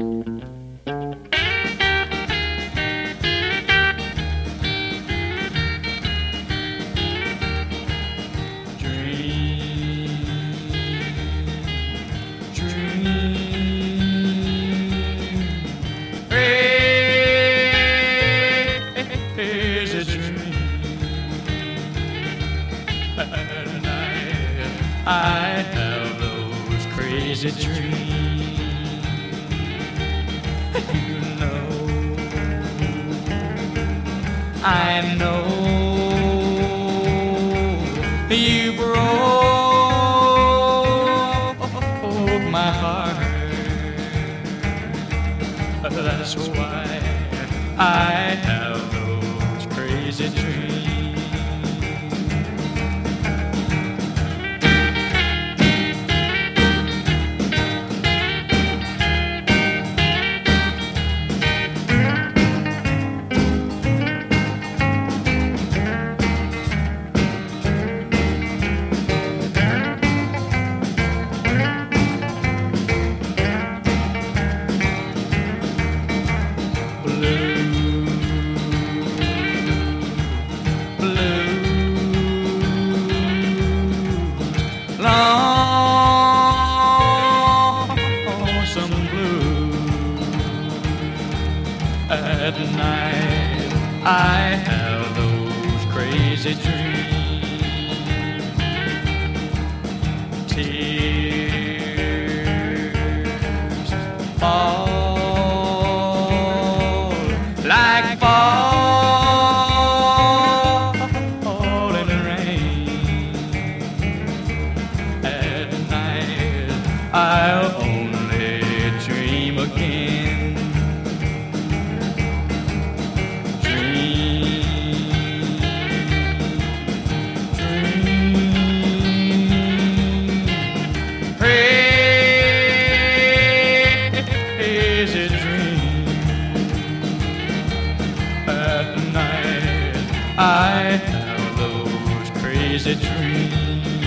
I have those crazy dreams. You know, I know you broke my heart. That's why I have those crazy dreams. Lonesome blue. At night I have those crazy dreams. Tears fall like falling rain. At night I'll only dream again. Crazy dream. At night I have those crazy dreams.